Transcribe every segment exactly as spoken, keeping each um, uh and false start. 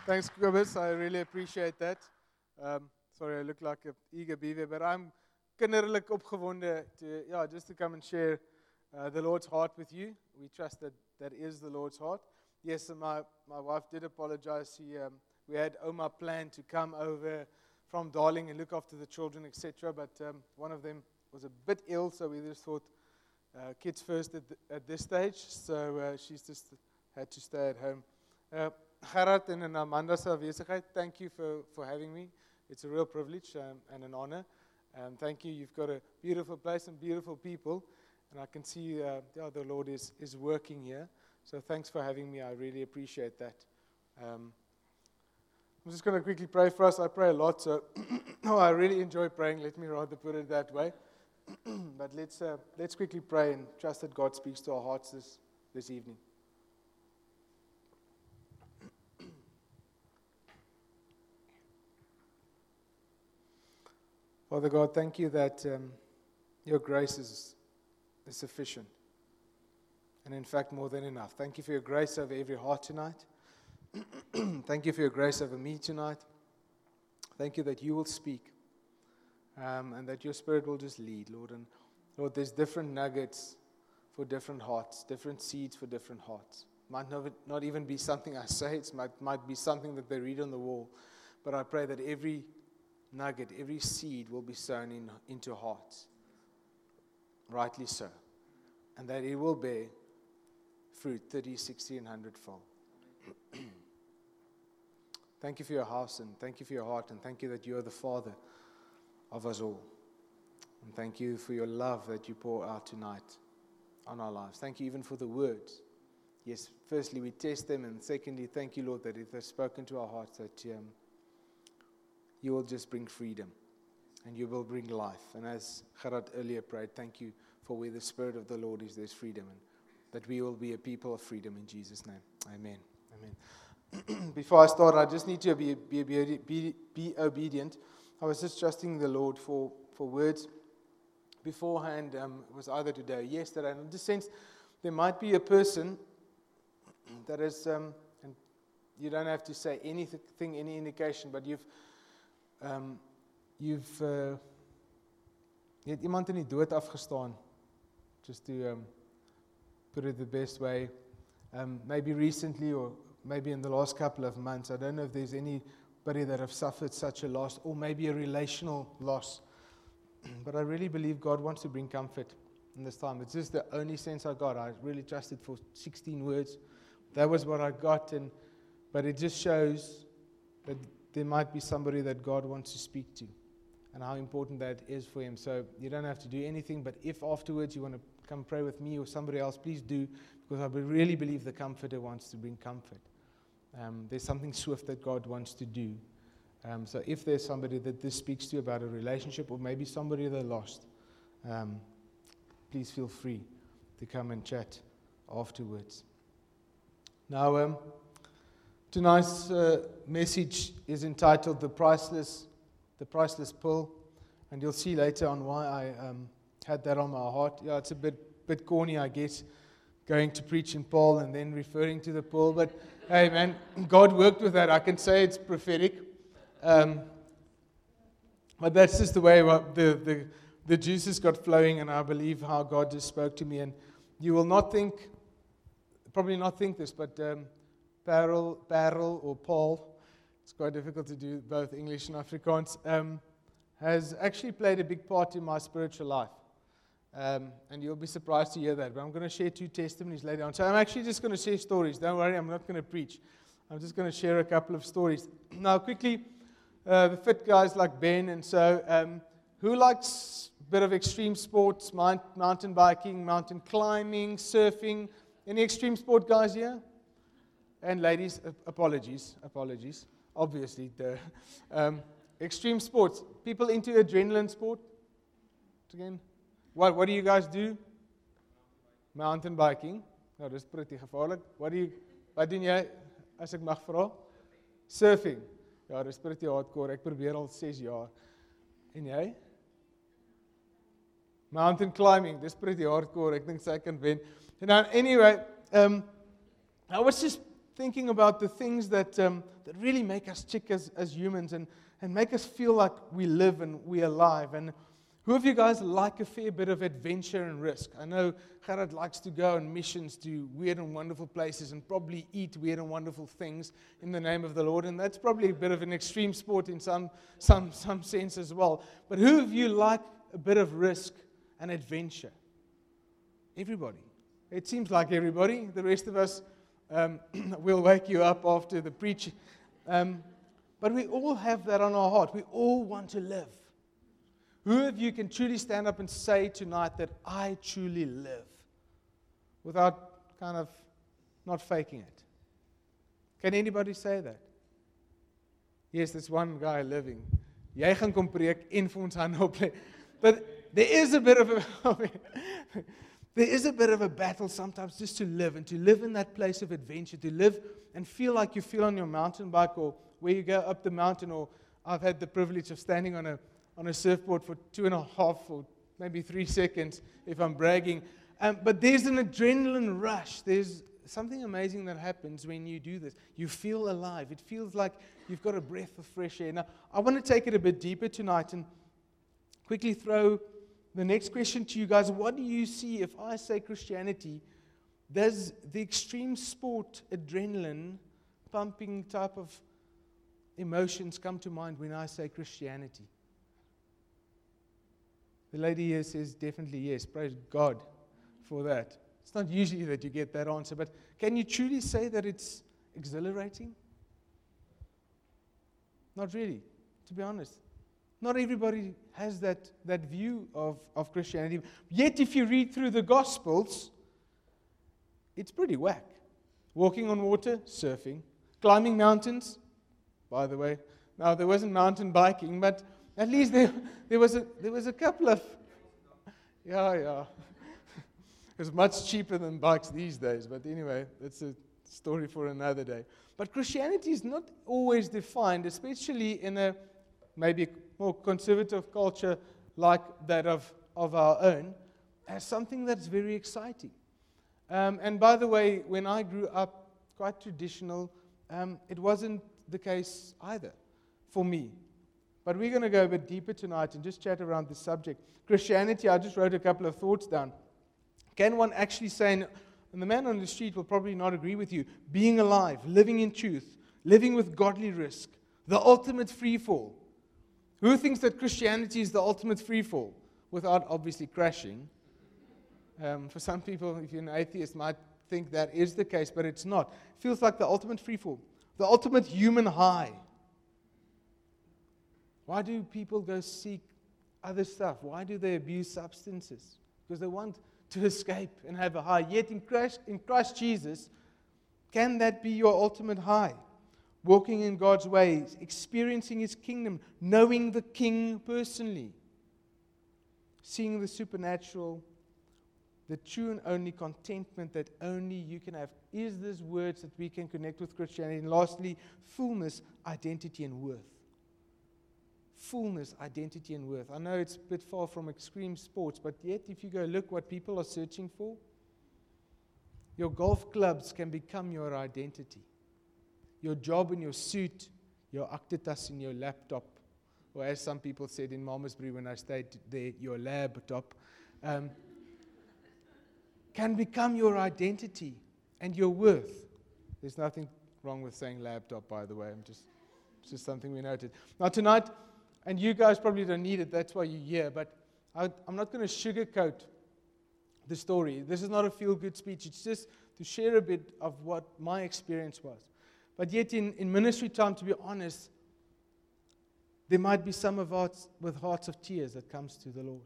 Thanks, Kobus. I really appreciate that. Um, sorry, I look like an eager beaver, but I'm kinderlik opgewonde to, yeah, just to come and share uh, the Lord's heart with you. We trust that that is the Lord's heart. Yes, and my, my wife did apologize. She, um, we had Oma planned to come over from Darling and look after the children, et cetera. But um, one of them was a bit ill, so we just thought uh, kids first at, the, at this stage. So uh, she's just had to stay at home. Uh, Gerard and Amanda's afwesigheid, thank you for, for having me. It's a real privilege um, and an honor. Um, thank you. You've got a beautiful place and beautiful people. And I can see uh, yeah, the Lord is, is working here. So thanks for having me. I really appreciate that. Um, I'm just going to quickly pray for us. I pray a lot, so oh, I really enjoy praying. Let me rather put it that way. But let's uh, let's quickly pray and trust that God speaks to our hearts this, this evening. Father God, thank you that um, your grace is, is sufficient. And in fact, more than enough. Thank you for your grace over every heart tonight. Thank you for your grace over me tonight. Thank you that you will speak. Um, and that your Spirit will just lead, Lord. And Lord, there's different nuggets for different hearts, different seeds for different hearts. Might not, not even be something I say. It might, might be something that they read on the wall. But I pray that every nugget, every seed will be sown in, into hearts. Rightly so. And that it will bear fruit, thirty, sixty, and one hundred fold. Thank you for your house, and thank you for your heart, and thank you that you are the Father of us all. And thank you for your love that you pour out tonight on our lives. Thank you even for the words. Yes, firstly, we test them, and secondly, thank you, Lord, that if they're spoken to our hearts, that um, you will just bring freedom, and you will bring life. And as Gerard earlier prayed, thank you for where the Spirit of the Lord is, there's freedom, and that we will be a people of freedom in Jesus' name. Amen. Amen. Before I start, I just need to be, be, be, be, be obedient. I was just trusting the Lord for, for words beforehand. Um, it was either today or yesterday. And I just sensed there might be a person that is, um, and you don't have to say anything, any indication, but you've Um, you've uh, jy het iemand in die dood afgestaan, just to um, put it the best way, um, maybe recently or maybe in the last couple of months. I don't know if there's anybody that have suffered such a loss, or maybe a relational loss, but I really believe God wants to bring comfort in this time. It's just the only sense I got. I really trusted for sixteen words. That was what I got, and but it just shows that there might be somebody that God wants to speak to, and how important that is for him. So you don't have to do anything, but if afterwards you want to come pray with me or somebody else, please do, because I really believe the Comforter wants to bring comfort. Um, there's something swift that God wants to do. Um, so if there's somebody that this speaks to about a relationship, or maybe somebody they lost, um, please feel free to come and chat afterwards. Now, um, tonight's uh, message is entitled "The Priceless, the Priceless Pearl," and you'll see later on why I um, had that on my heart. Yeah, it's a bit bit corny, I guess, going to preach in Paul and then referring to the pearl. But hey, man, God worked with that. I can say it's prophetic, um, but that's just the way the the the juices got flowing, and I believe how God just spoke to me. And you will not think, probably not think this, but. Um, Parel, Parel or Paul, it's quite difficult to do both English and Afrikaans, um, has actually played a big part in my spiritual life. Um, and you'll be surprised to hear that. But I'm going to share two testimonies later on. So I'm actually just going to share stories. Don't worry, I'm not going to preach. I'm just going to share a couple of stories. Now, quickly, uh, the fit guys like Ben, and so, um, who likes a bit of extreme sports, mount, mountain biking, mountain climbing, surfing? Any extreme sport guys here? And ladies, apologies, apologies, obviously, the um, extreme sports. People into adrenaline sport? Again, what, what do you guys do? Mountain biking. Nou, dis pretty gevaarlik. What do you, wat doen jy, as ek mag vra? Surfing. Ja, dis pretty hardcore. Ek probeer al ses jaar. En jy? Mountain climbing. Dis pretty hardcore. Ek dink sy kan wen. And now, anyway, um, I was just thinking about the things that um, that really make us tick as, as humans and, and make us feel like we live and we're alive. And who of you guys like a fair bit of adventure and risk? I know Gerard likes to go on missions to weird and wonderful places and probably eat weird and wonderful things in the name of the Lord. And that's probably a bit of an extreme sport in some some some sense as well. But who of you like a bit of risk and adventure? Everybody. It seems like everybody. The rest of us um, will wake you up after the preaching. Um, but we all have that on our heart. We all want to live. Who of you can truly stand up and say tonight that I truly live without kind of not faking it? Can anybody say that? Yes, there's one guy living. Jy gaan kom preek en vir ons hande oplê. But there is a bit of a there is a bit of a battle sometimes just to live and to live in that place of adventure, to live and feel like you feel on your mountain bike or where you go up the mountain. Or I've had the privilege of standing on a on a surfboard for two and a half or maybe three seconds, if I'm bragging. Um, but there's an adrenaline rush. There's something amazing that happens when you do this. You feel alive. It feels like you've got a breath of fresh air. Now, I want to take it a bit deeper tonight and quickly throw the next question to you guys. What do you see if I say Christianity? Does the extreme sport, adrenaline, pumping type of emotions come to mind when I say Christianity? The lady here says definitely yes. Praise God for that. It's not usually that you get that answer, but can you truly say that it's exhilarating? Not really, to be honest. Not everybody has that, that view of, of Christianity. Yet if you read through the Gospels, it's pretty whack. Walking on water, surfing. Climbing mountains, by the way. Now, there wasn't mountain biking, but at least there, there was a there was a couple of, yeah, yeah. It's much cheaper than bikes these days, but anyway, that's a story for another day. But Christianity is not always defined, especially in a maybe more conservative culture like that of, of our own, as something that's very exciting. Um, and by the way, when I grew up, quite traditional, um, it wasn't the case either for me. But we're going to go a bit deeper tonight and just chat around this subject. Christianity, I just wrote a couple of thoughts down. Can one actually say, and the man on the street will probably not agree with you, being alive, living in truth, living with godly risk, the ultimate free fall. Who thinks that Christianity is the ultimate free fall? Without obviously crashing. Um, for some people, if you're an atheist, might think that is the case, but it's not. It feels like the ultimate free fall, the ultimate human high. Why do people go seek other stuff? Why do they abuse substances? Because they want to escape and have a high. Yet in Christ, in Christ Jesus, can that be your ultimate high? Walking in God's ways, experiencing His kingdom, knowing the King personally, seeing the supernatural, the true and only contentment that only you can have. Is this words that we can connect with Christianity? And lastly, fullness, identity, and worth. Fullness, identity, and worth. I know it's a bit far from extreme sports, but yet if you go look what people are searching for, your golf clubs can become your identity. Your job and your suit, your actitas in your laptop, or as some people said in Malmesbury when I stayed there, your laptop, um, can become your identity and your worth. There's nothing wrong with saying laptop, by the way. I'm just, it's just something we noted. Now tonight, and you guys probably don't need it, that's why you're here, but I, I'm not going to sugarcoat the story. This is not a feel-good speech. It's just to share a bit of what my experience was. But yet in, in ministry time, to be honest, there might be some of us with hearts of tears that comes to the Lord.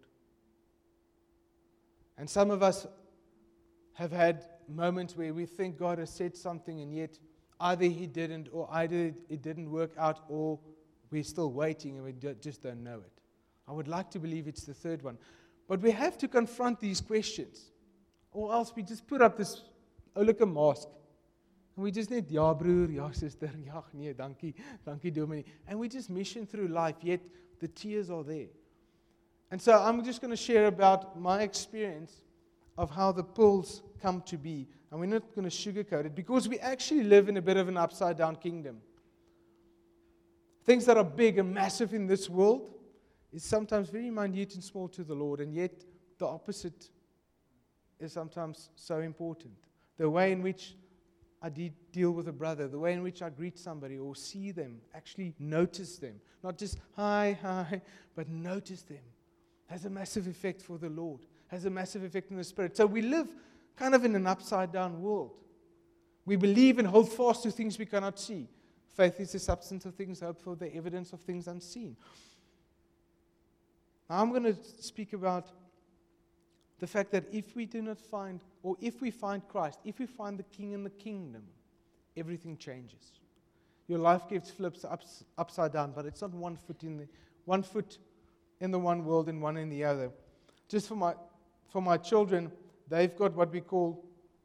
And some of us have had moments where we think God has said something and yet either He didn't, or either it didn't work out, or we're still waiting and we do, just don't know it. I would like to believe it's the third one. But we have to confront these questions, or else we just put up this oulike mask. And we just need, ja broer, ja sister, ja nee, dankie, dankie dominee. And we just mission through life, yet the tears are there. And so I'm just going to share about my experience of how the pearls come to be, and we're not going to sugarcoat it, because we actually live in a bit of an upside-down kingdom. Things that are big and massive in this world is sometimes very minute and small to the Lord, and yet the opposite is sometimes so important. The way in which I de- deal with a brother, the way in which I greet somebody or see them, actually notice them. Not just hi, hi, but notice them. Has a massive effect for the Lord. Has a massive effect in the Spirit. So we live kind of in an upside-down world. We believe and hold fast to things we cannot see. Faith is the substance of things hoped for, the evidence of things unseen. Now I'm going to speak about the fact that if we do not find, or if we find Christ, if we find the King in the kingdom, everything changes. Your life gets flipped ups, upside down, but it's not one foot in the one foot in the one world and one in the other. Just for my for my children, they've got what we call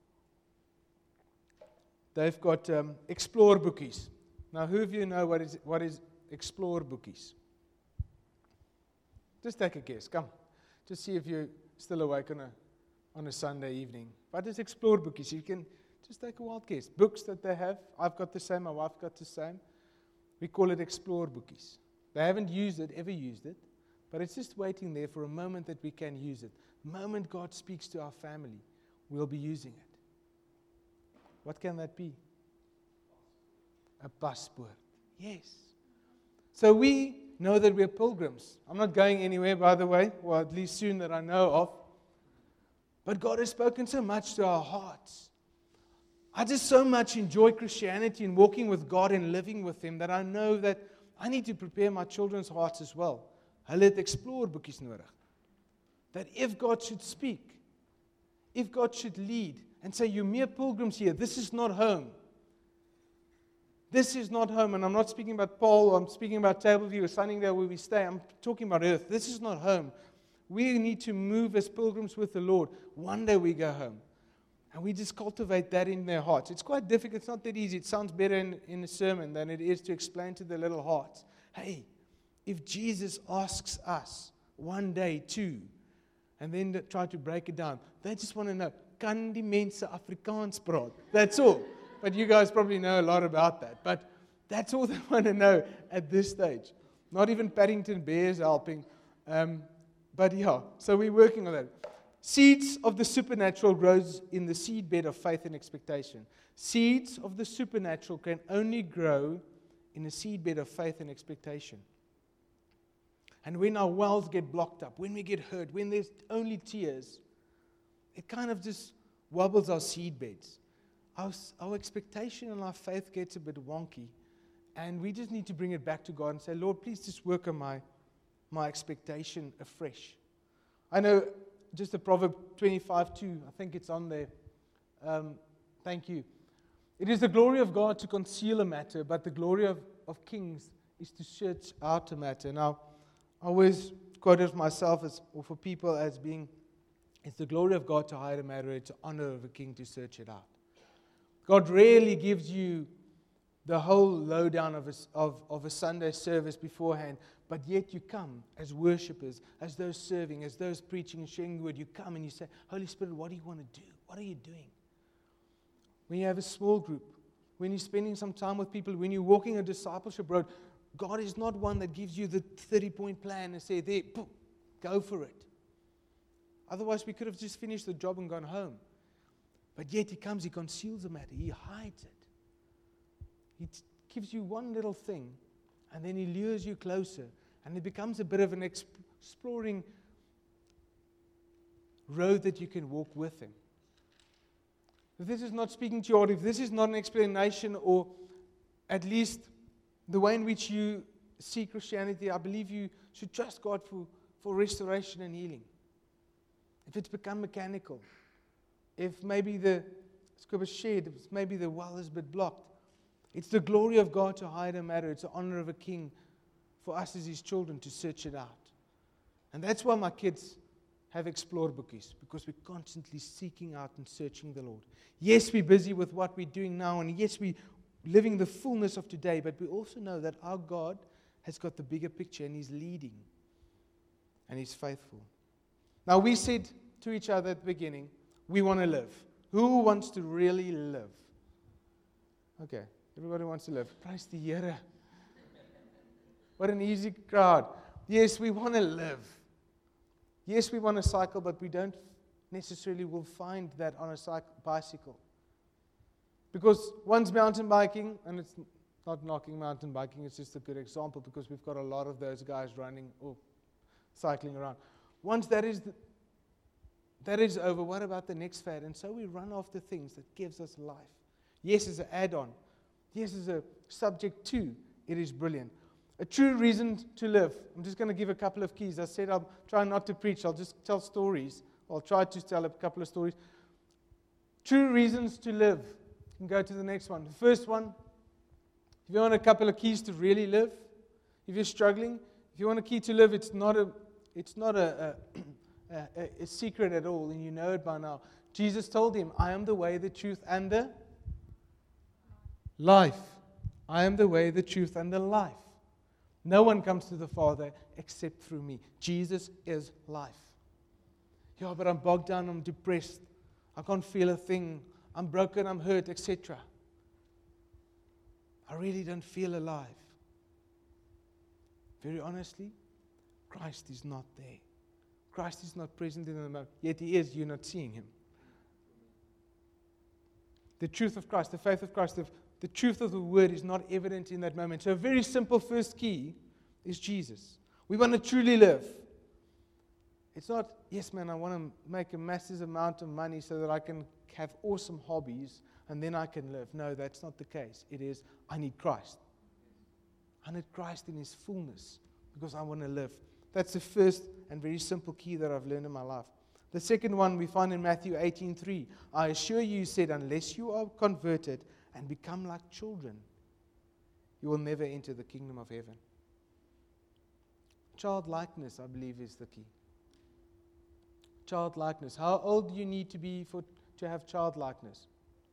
they've got um, Explore bookies. Now, who of you know what is what is Explore bookies? Just take a guess. Come, just see if you're still awake on a on a Sunday evening. But it's Explore bookies. You can just take a wild guess. Books that they have. I've got the same. My wife got the same. We call it Explore bookies. They haven't used it, ever used it, but it's just waiting there for a moment that we can use it. The moment God speaks to our family, we'll be using it. What can that be? A passport. Yes. So we know that we're pilgrims. I'm not going anywhere, by the way, or at least soon that I know of. But God has spoken so much to our hearts. I just so much enjoy Christianity and walking with God and living with Him that I know that I need to prepare my children's hearts as well. Hulle het Explore boekies nodig. That if God should speak, if God should lead and say, you're mere pilgrims here, this is not home. This is not home, and I'm not speaking about Paul, or I'm speaking about Tableview or Sunningdale where we stay. I'm talking about earth. This is not home. We need to move as pilgrims with the Lord. One day we go home. And we just cultivate that in their hearts. It's quite difficult. It's not that easy. It sounds better in, in a sermon than it is to explain to their little hearts. Hey, if Jesus asks us one day too, and then try to break it down, they just want to know, kan die mense Afrikaans praat? That's all. But you guys probably know a lot about that. But that's all they want to know at this stage. Not even Paddington Bears helping. Um, but yeah, so we're working on that. Seeds of the supernatural grows in the seedbed of faith and expectation. Seeds of the supernatural can only grow in a seedbed of faith and expectation. And when our wells get blocked up, when we get hurt, when there's only tears, it kind of just wobbles our seedbeds. Our, our expectation and our faith gets a bit wonky, and we just need to bring it back to God and say, Lord, please just work on my, my expectation afresh. I know just the Proverb twenty-five two, I think it's on there. Um, thank you. It is the glory of God to conceal a matter, but the glory of, of kings is to search out a matter. Now, I always quote it myself as, or for people as being, it's the glory of God to hide a matter, it's the honor of a king to search it out. God rarely gives you the whole lowdown of a, of, of a Sunday service beforehand, but yet you come as worshipers, as those serving, as those preaching and sharing the word. You come and you say, Holy Spirit, what do you want to do? What are you doing? When you have a small group, when you're spending some time with people, when you're walking a discipleship road, God is not one that gives you the thirty-point plan and say, there, boom, go for it. Otherwise, we could have just finished the job and gone home. But yet He comes, He conceals the matter, He hides it. He t- gives you one little thing, and then He lures you closer, and it becomes a bit of an exp- exploring road that you can walk with Him. If this is not speaking to you, or if this is not an explanation, or at least the way in which you see Christianity, I believe you should trust God for, for restoration and healing. If it's become mechanical, if maybe the scripture shared, if maybe the well is a bit blocked, it's the glory of God to hide a matter. It's the honor of a king for us as His children to search it out. And that's why my kids have Explore bookies, because we're constantly seeking out and searching the Lord. Yes, we're busy with what we're doing now, and yes, we're living the fullness of today, but we also know that our God has got the bigger picture, and He's leading, and He's faithful. Now, we said to each other at the beginning, we want to live. Who wants to really live? Okay, everybody wants to live. Praise the Here. What an easy crowd. Yes, we want to live. Yes, we want to cycle, but we don't necessarily will find that on a cycle, bicycle. Because one's mountain biking, and it's not knocking mountain biking, it's just a good example because we've got a lot of those guys running or cycling around. Once that is the, that is over, what about the next fad? And so we run after things that gives us life. Yes, as an add-on. Yes, as a subject to, it is brilliant. A true reason to live. I'm just going to give a couple of keys. I said I'll try not to preach. I'll just tell stories. I'll try to tell a couple of stories. True reasons to live. You can go to the next one. The first one, if you want a couple of keys to really live, if you're struggling, if you want a key to live, it's not a, it's not a, a, a, a secret at all, and you know it by now. Jesus told him, I am the way, the truth, and the life. I am the way, the truth, and the life. No one comes to the Father except through me. Jesus is life. Yeah, but I'm bogged down, I'm depressed. I can't feel a thing. I'm broken, I'm hurt, et cetera. I really don't feel alive. Very honestly, Christ is not there. Christ is not present in the moment. Yet He is, you're not seeing Him. The truth of Christ, the faith of Christ, the, the truth of the Word is not evident in that moment. So a very simple first key is Jesus. We want to truly live. It's not, yes, man, I want to make a massive amount of money so that I can have awesome hobbies and then I can live. No, that's not the case. It is, I need Christ. I need Christ in His fullness because I want to live. That's the first and very simple key that I've learned in my life. The second one we find in Matthew eighteen three. I assure you, He said, unless you are converted and become like children, you will never enter the kingdom of heaven. Childlikeness, I believe, is the key. Childlikeness. How old do you need to be for to have childlikeness?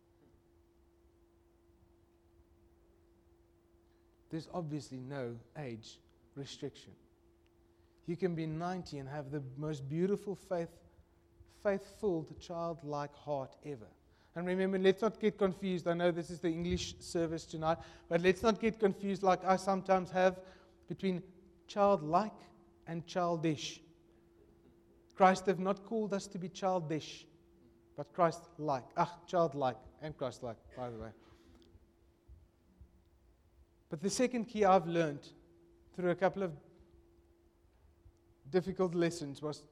There's obviously no age restriction. You can be ninety and have the most beautiful faith, faith-filled, childlike heart ever. And remember, let's not get confused. I know this is the English service tonight, but let's not get confused like I sometimes have between childlike and childish. Christ have not called us to be childish, but Christ-like. Ah, childlike and Christ-like, by the way. But the second key I've learned through a couple of difficult lessons was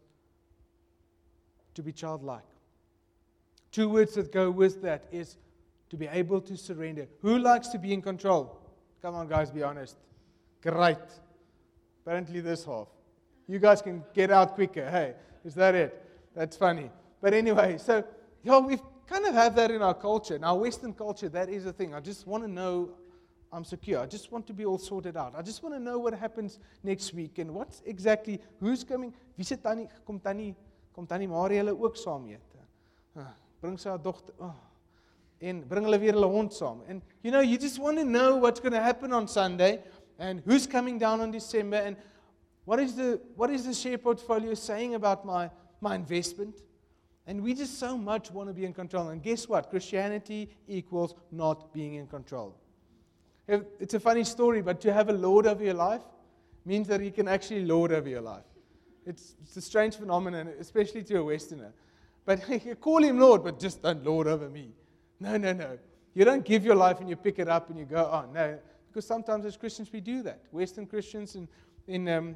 to be childlike. Two words that go with that is to be able to surrender. Who likes to be in control? Come on, guys, be honest. Great. Apparently this half. You guys can get out quicker. Hey, is that it? That's funny. But anyway, so yeah, we kind of have that in our culture. In our Western culture, that is a thing. I just want to know I'm secure. I just want to be all sorted out. I just want to know what happens next week and what's exactly, who's coming. Wie sit tannie, kom tannie, kom tannie Marie hulle ook saam eet. Uh, bring sy haar dogter, oh, en bring hulle weer hulle hond saam. And you know, you just want to know what's going to happen on Sunday and who's coming down on December and what is the what is the share portfolio saying about my, my investment? And we just so much want to be in control. And guess what? Christianity equals not being in control. It's a funny story, but to have a Lord over your life means that He can actually lord over your life. It's, it's a strange phenomenon, especially to a Westerner. But you call Him Lord, but just don't lord over me. No, no, no. You don't give your life and you pick it up and you go, oh, no. Because sometimes as Christians we do that. Western Christians in, in um,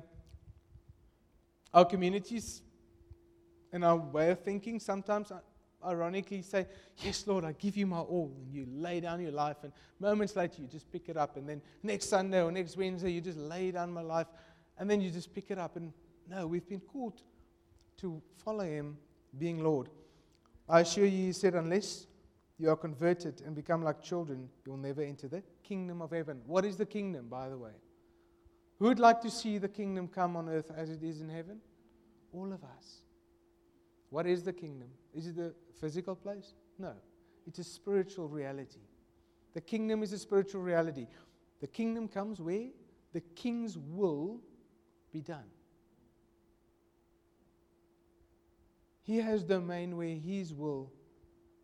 our communities, in our way of thinking, sometimes ironically say, yes, Lord, I give you my all. And you lay down your life. And moments later, you just pick it up. And then next Sunday or next Wednesday, you just lay down my life. And then you just pick it up. And no, we've been called to follow Him being Lord. I assure you, He said, unless you are converted and become like children, you'll never enter the kingdom of heaven. What is the kingdom, by the way? Who would like to see the kingdom come on earth as it is in heaven? All of us. What is the kingdom? Is it a physical place? No. It's a spiritual reality. The kingdom is a spiritual reality. The kingdom comes where the king's will be done. He has domain where His will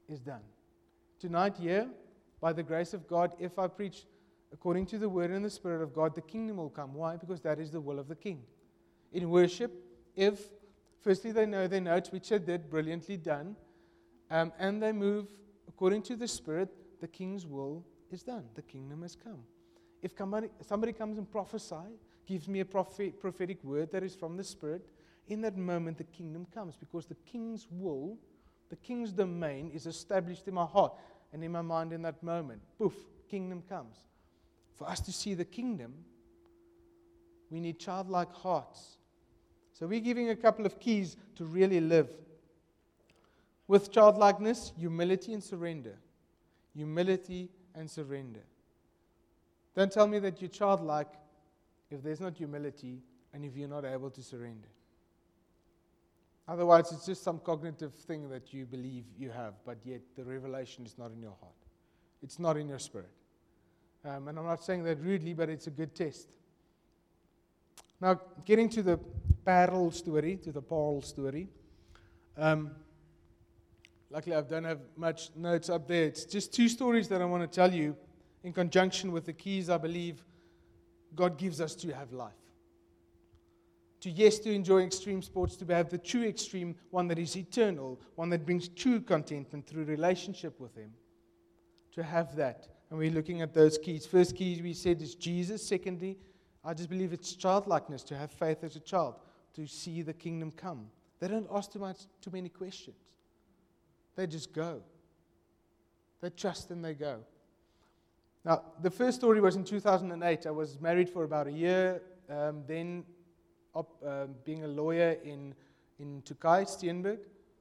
is done. Tonight here, by the grace of God, if I preach according to the word and the Spirit of God, the kingdom will come. Why? Because that is the will of the King. In worship, if firstly they know their notes, which they did, brilliantly done, um, and they move according to the Spirit, the King's will is done. The kingdom has come. If somebody, somebody comes and prophesy, gives me a prophet, prophetic word that is from the Spirit, in that moment the kingdom comes, because the King's will, the King's domain is established in my heart and in my mind in that moment. Poof, kingdom comes. For us to see the kingdom, we need childlike hearts. So we're giving a couple of keys to really live. With childlikeness, humility and surrender. Humility and surrender. Don't tell me that you're childlike if there's not humility and if you're not able to surrender. Otherwise, it's just some cognitive thing that you believe you have, but yet the revelation is not in your heart. It's not in your spirit. Um, and I'm not saying that rudely, but it's a good test. Now, getting to the parallel story, to the Paul story. Um, luckily, I don't have much notes up there. It's just two stories that I want to tell you in conjunction with the keys I believe God gives us to have life. To, yes, to enjoy extreme sports, to have the true extreme, one that is eternal, one that brings true contentment through relationship with Him. To have that. And we're looking at those keys. First key we said is Jesus. Secondly, I just believe it's childlikeness, to have faith as a child, to see the kingdom come. They don't ask too much, too many questions. They just go. They trust and they go. Now, the first story was in two thousand eight. I was married for about a year, um, then up, uh, being a lawyer in, in Turkey, Steenberg.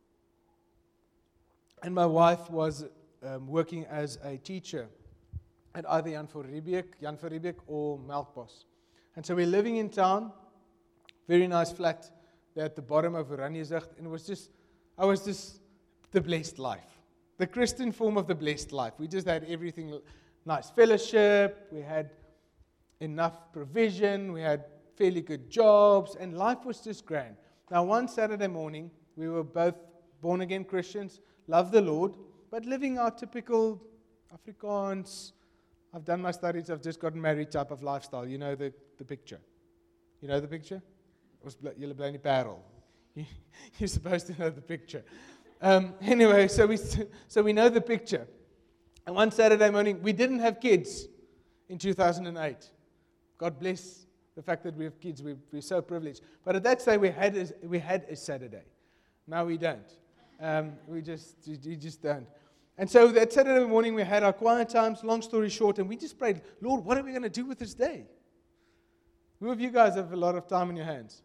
And my wife was um, working as a teacher at either Jan van Riebeeck, Jan van Riebeeck or Melkbos. And so we're living in town, very nice flat there at the bottom of Oranjezicht, and it was just, I was just the blessed life. The Christian form of the blessed life. We just had everything nice. Fellowship, we had enough provision, we had fairly good jobs, and life was just grand. Now, one Saturday morning, we were both born-again Christians, love the Lord, but living our typical Afrikaans, I've done my studies, I've just gotten married type of lifestyle. You know the, the picture. You know the picture? Julle bly in die parel. You're supposed to know the picture. Um, anyway, so we so we know the picture. And one Saturday morning, we didn't have kids in two thousand eight. God bless the fact that we have kids. We, we're so privileged. But at that stage, we had a, we had a Saturday. Now we don't. Um, we just we just don't. And so that Saturday morning, we had our quiet times, long story short, and we just prayed, Lord, what are we going to do with this day? Who of you guys have a lot of time on your hands?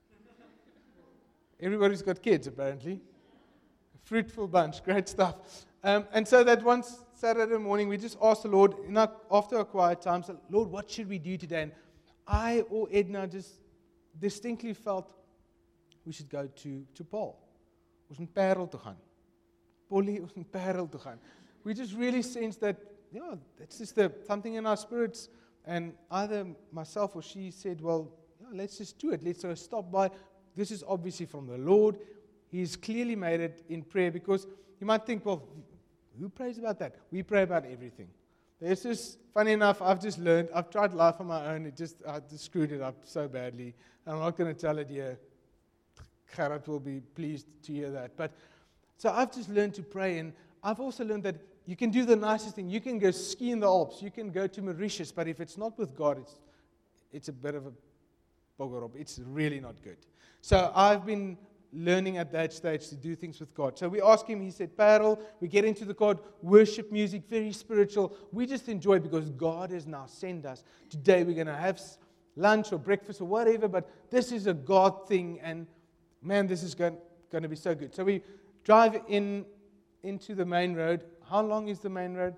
Everybody's got kids, apparently. A fruitful bunch, great stuff. Um, and so that one Saturday morning, we just asked the Lord, in our, after our quiet times, Lord, what should we do today? And I or Edna just distinctly felt we should go to, to Paul. Ons moet Parel toe gaan. Polly, ons moet Parel toe gaan. We just really sensed that, you know, it's just the, something in our spirits. And either myself or she said, well, yeah, let's just do it. Let's uh, stop by. This is obviously from the Lord. He's clearly made it in prayer, because you might think, well, who prays about that? We pray about everything. There's just, funny enough, I've just learned, I've tried life on my own. It just, I just screwed it up so badly. And I'm not going to tell it here. Gerard will be pleased to hear that. But so I've just learned to pray, and I've also learned that you can do the nicest thing. You can go ski in the Alps. You can go to Mauritius. But if it's not with God, it's it's a bit of a boggerop. It's really not good. So I've been learning at that stage to do things with God. So we ask Him. He said, Parel, we get into the God, worship music, very spiritual. We just enjoy, because God has now sent us. Today we're going to have lunch or breakfast or whatever, but this is a God thing, and man, this is going, going to be so good. So we drive in into the main road. How long is the main road?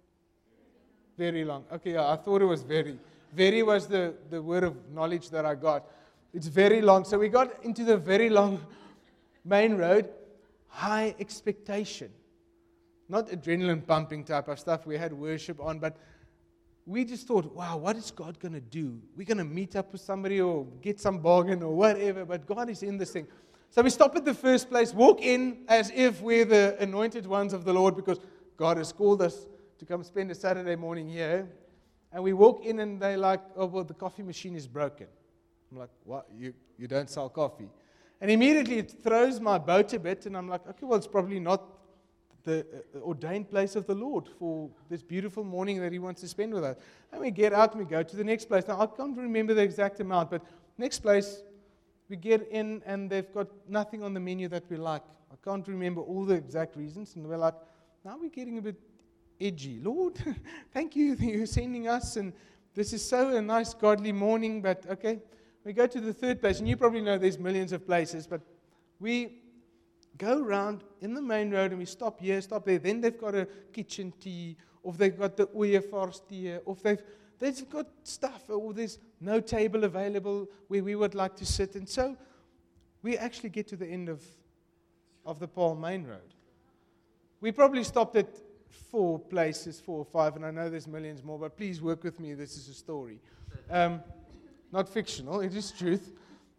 Very long. Okay, yeah, I thought it was very. Very was the, the word of knowledge that I got. It's very long. So we got into the very long main road. High expectation. Not adrenaline pumping type of stuff. We had worship on, but we just thought, wow, what is God going to do? We're going to meet up with somebody or get some bargain or whatever, but God is in this thing. So we stop at the first place, walk in as if we're the anointed ones of the Lord because God has called us to come spend a Saturday morning here. And we walk in and they're like, oh, well, the coffee machine is broken. I'm like, what? You, you don't sell coffee? And immediately it throws my boat a bit, and I'm like, okay, well, it's probably not the uh, ordained place of the Lord for this beautiful morning that He wants to spend with us. And we get out and we go to the next place. Now, I can't remember the exact amount, but next place, we get in and they've got nothing on the menu that we like. I can't remember all the exact reasons. And we're like, now we're getting a bit edgy. Lord, thank you that you're sending us, and this is so a nice godly morning, but okay. We go to the third place, and you probably know there's millions of places, but we go around in the main road and we stop here, stop there. Then they've got a kitchen tea, or they've got the Oeyevars tea, or they've, they've got stuff, or there's no table available where we would like to sit. And so we actually get to the end of, of the Paarl Main Road. We probably stopped at four places, four or five, and I know there's millions more, but please work with me. This is a story. Um, Not fictional, it is truth.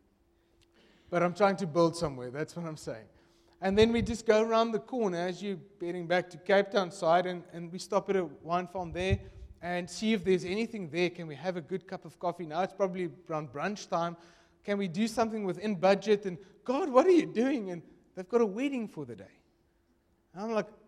But I'm trying to build somewhere, that's what I'm saying. And then we just go around the corner as you're heading back to Cape Town side, and, and we stop at a wine farm there and see if there's anything there. Can we have a good cup of coffee? Now it's probably around brunch time. Can we do something within budget? And God, what are you doing? And they've got a wedding for the day. And I'm like,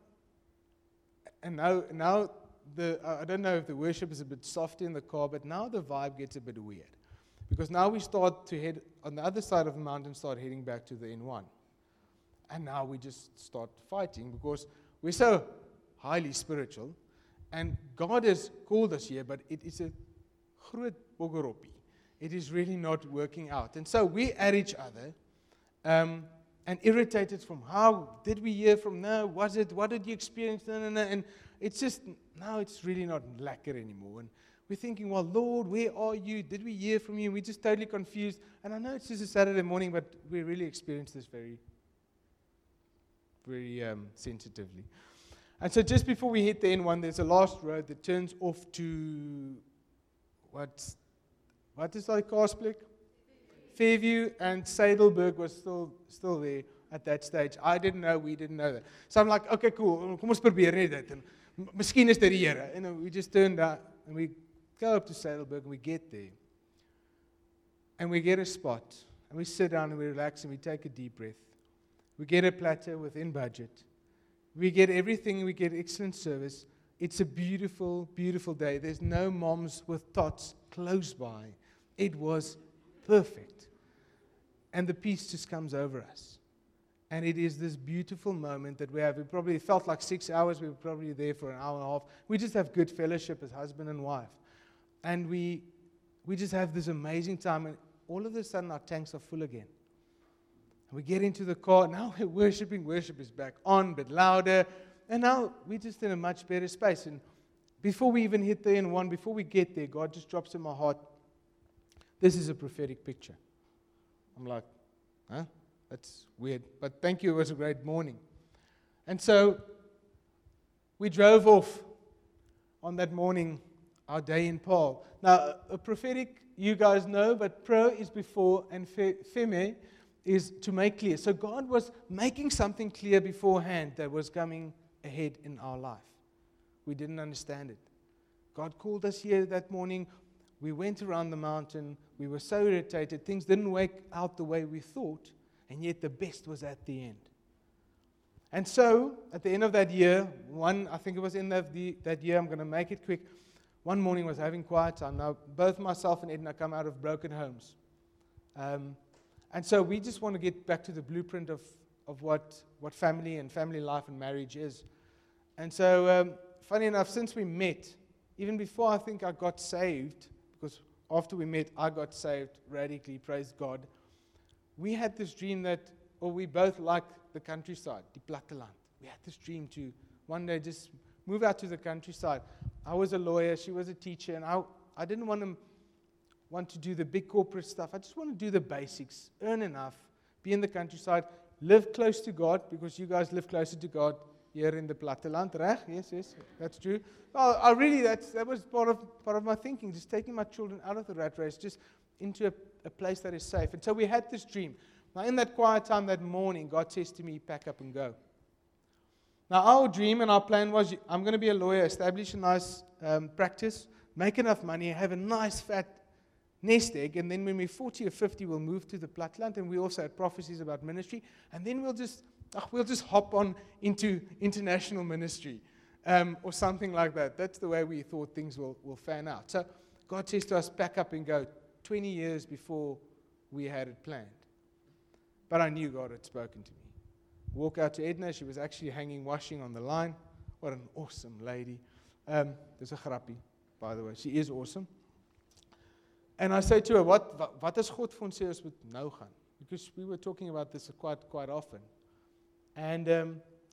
and now, now the I don't know if the worship is a bit soft in the car, but now the vibe gets a bit weird. Because now we start to head on the other side of the mountain, start heading back to the N one. And now we just start fighting because we're so highly spiritual. And God has called us here, but it is a groot boggeroppie. It is really not working out. And so we're at each other um, and irritated from how did we hear from now? Was it? What did you experience? No, no, no. And it's just, now it's really not lekker anymore. And we're thinking, well, Lord, where are you? Did we hear from you? We're just totally confused. And I know it's just a Saturday morning, but we really experienced this very, very um, sensitively. And so just before we hit the N one, there's a last road that turns off to, what's, what is that, Kaapsplek? Fairview, and Sadelburg was still still there at that stage. I didn't know, we didn't know that. So I'm like, okay, cool, kom ons probeer net dit. En miskien is dit die Here. And we just turned out, and we go up to Sadelburg, and we get there. And we get a spot, and we sit down, and we relax, and we take a deep breath. We get a platter within budget. We get everything, we get excellent service. It's a beautiful, beautiful day. There's no moms with tots close by. It was perfect. And the peace just comes over us. And it is this beautiful moment that we have. It probably felt like six hours. We were probably there for an hour and a half. We just have good fellowship as husband and wife. And we we just have this amazing time. And all of a sudden, our tanks are full again. And we get into the car. Now we're worshiping. Worship is back on, but louder. And now we're just in a much better space. And before we even hit the N one, before we get there, God just drops in my heart, this is a prophetic picture. I'm like, huh? That's weird. But thank you, it was a great morning. And so we drove off on that morning, our day in Paarl. Now, a prophetic, you guys know, but pro is before and feme is to make clear. So God was making something clear beforehand that was coming ahead in our life. We didn't understand it. God called us here that morning. We went around the mountain. We were so irritated. Things didn't work out the way we thought. And yet the best was at the end. And so, at the end of that year, one, I think it was in the, the, that year, I'm going to make it quick. One morning I was having quiet time. Now, both myself and Edna come out of broken homes. Um, and so we just want to get back to the blueprint of, of what, what family and family life and marriage is. And so, um, funny enough, since we met, even before I think I got saved, because after we met, I got saved radically, praise God. We had this dream that, or we both liked the countryside, die platteland. We had this dream to one day just move out to the countryside. I was a lawyer, she was a teacher, and I, I didn't want to, want to do the big corporate stuff. I just want to do the basics, earn enough, be in the countryside, live close to God, because you guys live closer to God here in the platteland, reg? Yes, yes, that's true. Well, I really, that's, that was part of, part of my thinking, just taking my children out of the rat race, just into a, a place that is safe. And so we had this dream. Now, in that quiet time that morning, God says to me, pack up and go. Now, our dream and our plan was, I'm going to be a lawyer, establish a nice um, practice, make enough money, have a nice fat nest egg, and then when we're forty or fifty, we'll move to the Platteland, and we also had prophecies about ministry, and then we'll just, oh, we'll just hop on into international ministry, um, or something like that. That's the way we thought things will, will fan out. So God says to us, pack up and go, twenty years before we had it planned. But I knew God had spoken to me. Walk out to Edna. She was actually hanging washing on the line. What an awesome lady. Um, there's a grappie, by the way. She is awesome. And I say to her, what, wat, wat is God vir ons sê ons moet nou gaan? Because we were talking about this quite, quite often. And um,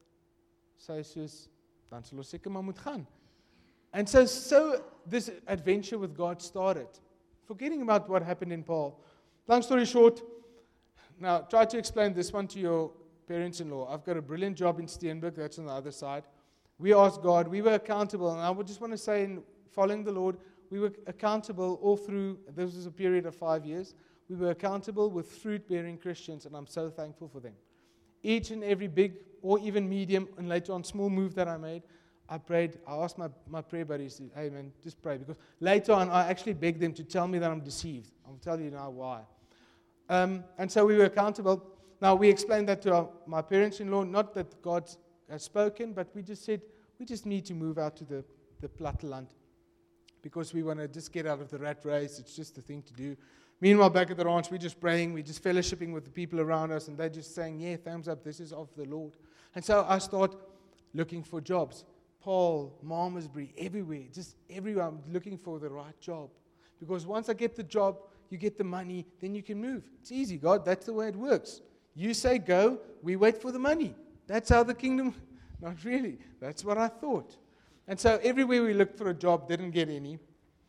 sy says, dan sal ons seker maar moet gaan. And so, so this adventure with God started. Forgetting about what happened in Paul. Long story short, now try to explain this one to your parents-in-law. I've got a brilliant job in Steenberg, that's on the other side. We asked God, we were accountable, and I would just want to say, in following the Lord, we were accountable all through, this was a period of five years, we were accountable with fruit-bearing Christians, and I'm so thankful for them. Each and every big, or even medium, and later on small move that I made, I prayed, I asked my, my prayer buddies, hey man, just pray, because later on I actually begged them to tell me that I'm deceived. I'll tell you now why. Um, and so we were accountable. Now, we explained that to our, my parents-in-law, not that God has spoken, but we just said, we just need to move out to the, the Platteland because we want to just get out of the rat race. It's just the thing to do. Meanwhile, back at the ranch, we're just praying, we're just fellowshipping with the people around us, and they're just saying, yeah, thumbs up, this is of the Lord. And so I start looking for jobs. Paul, Malmesbury, everywhere, just everywhere, I'm looking for the right job. Because once I get the job, you get the money, then you can move. It's easy, God, that's the way it works. You say go, we wait for the money. That's how the kingdom, not really. That's what I thought. And so everywhere we looked for a job, didn't get any.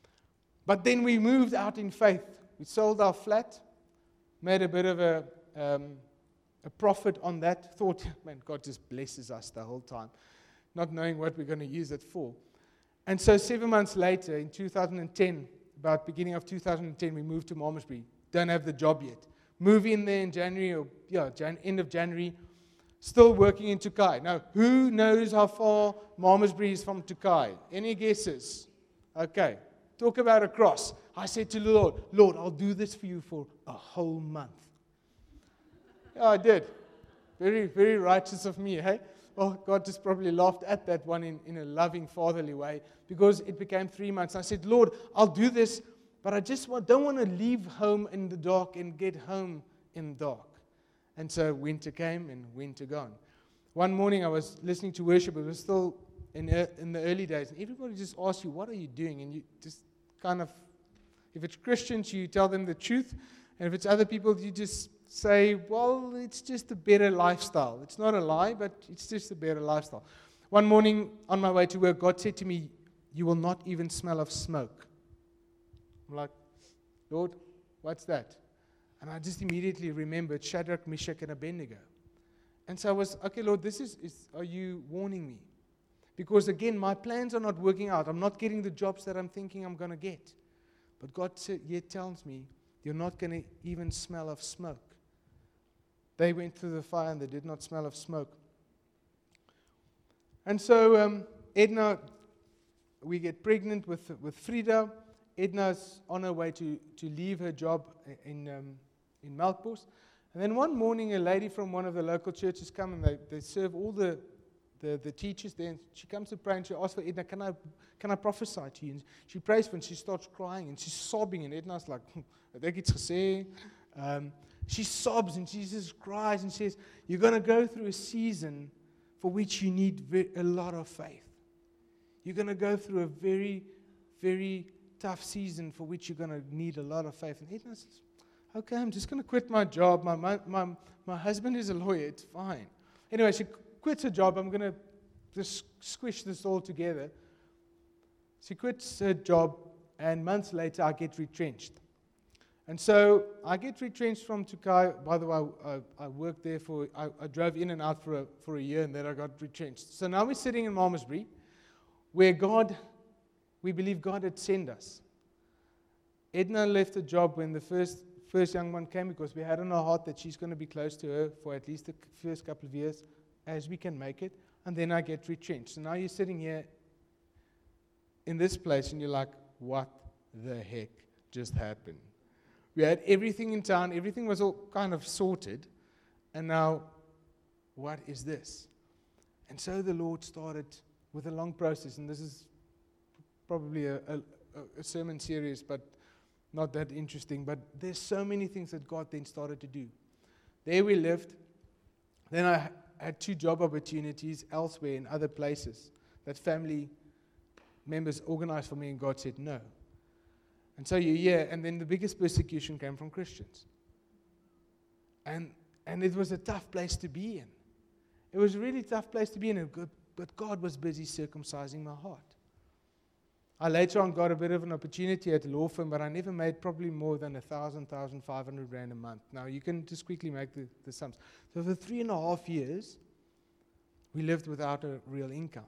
But then we moved out in faith. We sold our flat, made a bit of a, um, a profit on that. Thought, man, God just blesses us the whole time, not knowing what we're going to use it for. And so seven months later, in two thousand ten, about beginning of two thousand ten, we moved to Malmesbury. Don't have the job yet. Move in there in January, or yeah, Jan- end of January. Still working in Tukai. Now, who knows how far Malmesbury is from Tukai? Any guesses? Okay. Talk about a cross. I said to the Lord, Lord, I'll do this for you for a whole month. Yeah, I did. Very, very righteous of me, hey? Well, God just probably laughed at that one in, in a loving, fatherly way, because it became three months. I said, Lord, I'll do this, but I just want, don't want to leave home in the dark and get home in the dark. And so winter came and winter gone. One morning I was listening to worship. It was still in, uh, in the early days. And everybody just asks you, what are you doing? And you just kind of, if it's Christians, you tell them the truth. And if it's other people, you just say, well, it's just a better lifestyle. It's not a lie, but it's just a better lifestyle. One morning on my way to work, God said to me, you will not even smell of smoke. I'm like, Lord, what's that? And I just immediately remembered Shadrach, Meshach, and Abednego. And so I was, okay, Lord, this is, is, are you warning me? Because again, my plans are not working out. I'm not getting the jobs that I'm thinking I'm going to get. But God yet tells me, you're not going to even smell of smoke. They went through the fire and they did not smell of smoke. And so um, Edna, we get pregnant with, with Frida. Edna's on her way to, to leave her job in um, in Melkbos. And then one morning, a lady from one of the local churches come and they, they serve all the, the, the teachers there. And she comes to pray and she asks for Edna, can I, can I prophesy to you? And she prays for her and she starts crying and she's sobbing. And Edna's like, "Het ek iets gesê?" Um, she sobs and she just cries and says, you're going to go through a season for which you need ve- a lot of faith. You're going to go through a very, very tough season for which you're going to need a lot of faith. And Edna says, okay, I'm just going to quit my job. My, my my my husband is a lawyer. It's fine. Anyway, she quits her job. I'm going to just squish this all together. She quits her job, and months later, I get retrenched. And so I get retrenched from Tukai. By the way, I, I worked there for, I, I drove in and out for a, for a year, and then I got retrenched. So now we're sitting in Malmesbury, where God, we believe God had sent us. Edna left a job when the first first young one came because we had on our heart that she's going to be close to her for at least the first couple of years as we can make it, and then I get retrenched. So now you're sitting here in this place and you're like, what the heck just happened? We had everything in town, everything was all kind of sorted, and now what is this? And so the Lord started with a long process, and this is probably a, a, a sermon series, but not that interesting. But there's so many things that God then started to do. There we lived. Then I had two job opportunities elsewhere in other places that family members organized for me, and God said no. And so you're here, and then the biggest persecution came from Christians. And and it was a tough place to be in. It was a really tough place to be in, but God was busy circumcising my heart. I later on got a bit of an opportunity at a law firm, but I never made probably more than a thousand, thousand five hundred rand a month. Now you can just quickly make the, the sums. So for three and a half years, we lived without a real income.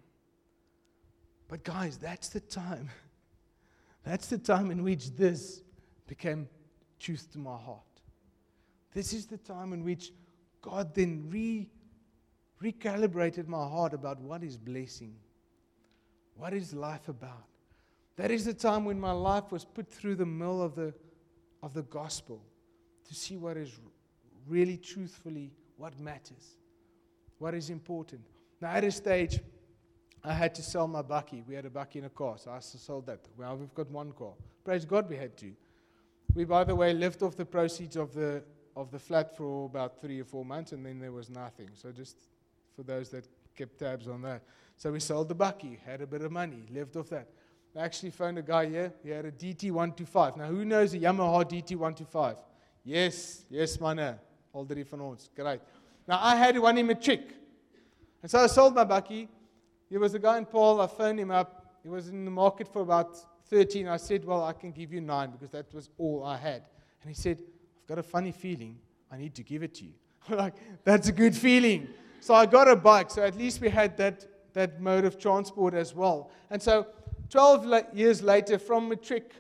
But guys, that's the time. That's the time in which this became truth to my heart. This is the time in which God then re, recalibrated my heart about what is blessing. What is life about? That is the time when my life was put through the mill of the, of the gospel to see what is really truthfully what matters, what is important. Now at a stage, I had to sell my bakkie. We had a bakkie in a car, so I sold that. Well, we've got one car. Praise God we had to. We, by the way, lived off the proceeds of the of the flat for about three or four months, and then there was nothing. So just for those that kept tabs on that. So we sold the bakkie, had a bit of money, lived off that. I actually found a guy here, he had a D T one twenty-five. Now, who knows a Yamaha D T one twenty-five? Yes, yes, manne. Al drie van ons. Great. Now, I had one in Matric. And so I sold my bakkie. There was a guy in Paul, I phoned him up. He was in the market for about thirteen. I said, well, I can give you nine because that was all I had. And he said, I've got a funny feeling. I need to give it to you. I'm like, that's a good feeling. So I got a bike. So at least we had that, that mode of transport as well. And so twelve la- years later, from Matric,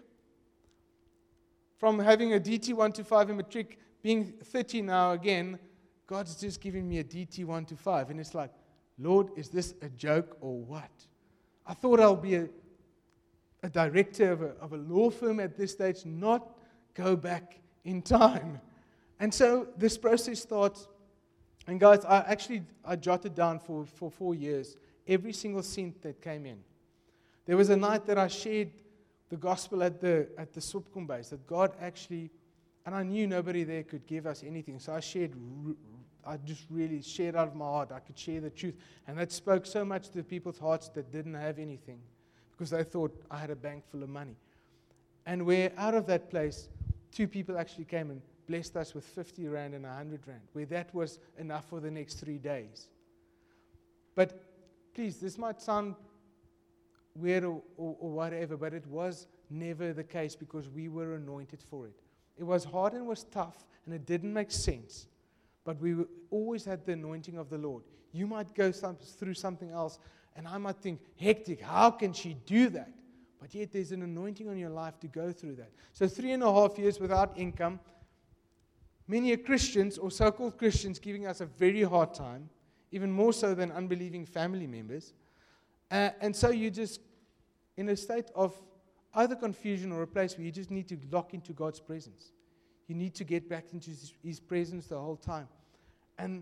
from having a D T one twenty-five in Matric, being thirty now again, God's just giving me a D T one twenty-five. And it's like, Lord, is this a joke or what? I thought I'll be a, a director of a, of a law firm at this stage, not go back in time. And so this process starts. And guys, I actually I jotted down for, for four years every single cent that came in. There was a night that I shared the gospel at the at the Sopkom base, that God actually, and I knew nobody there could give us anything, so I shared, I just really shared out of my heart. I could share the truth, and that spoke so much to people's hearts that didn't have anything, because they thought I had a bank full of money. And where out of that place, two people actually came and blessed us with fifty rand and one hundred rand, where that was enough for the next three days. But please, this might sound weird or, or, or whatever, but it was never the case because we were anointed for it. It was hard and was tough, and it didn't make sense, but we always had the anointing of the Lord. You might go some, through something else, and I might think, hectic, how can she do that? But yet there's an anointing on your life to go through that. So three and a half years without income, many Christians or so-called Christians giving us a very hard time, even more so than unbelieving family members. Uh, and so you just, in a state of either confusion or a place where you just need to lock into God's presence. You need to get back into His, his presence the whole time. And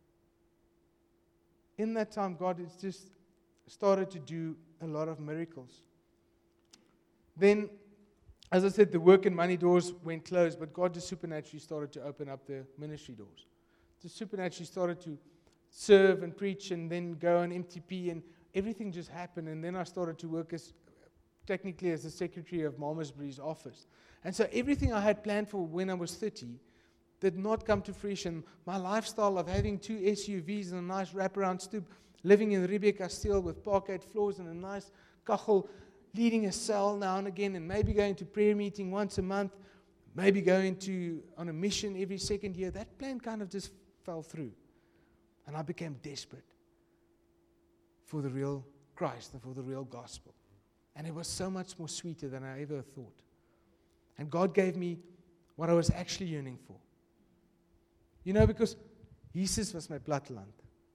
in that time, God has just started to do a lot of miracles. Then, as I said, the work and money doors went closed, but God just supernaturally started to open up the ministry doors. Just supernaturally started to serve and preach and then go on M T P, and everything just happened. And then I started to work as technically as the secretary of Malmesbury's office. And so everything I had planned for when I was thirty did not come to fruition. My lifestyle of having two S U Vs and a nice wraparound stoop, living in Rebecca Steel with parquet floors and a nice kachel, leading a cell now and again, and maybe going to prayer meeting once a month, maybe going to on a mission every second year, that plan kind of just fell through. And I became desperate for the real Christ and for the real gospel. And it was so much more sweeter than I ever thought. And God gave me what I was actually yearning for. You know, because Jesus was my platteland.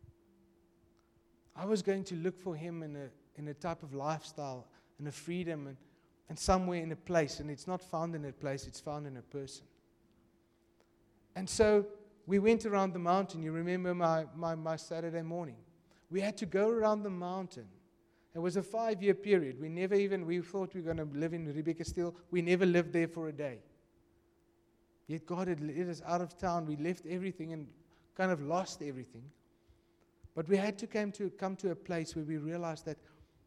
I was going to look for him in a in a type of lifestyle and a freedom and, and somewhere in a place. And it's not found in a place, it's found in a person. And so we went around the mountain. You remember my, my, my Saturday morning. We had to go around the mountain. It was a five-year period. We never even, we thought we were going to live in Rebecca still. We never lived there for a day. Yet God had led us out of town. We left everything and kind of lost everything. But we had to come to come to a place where we realized that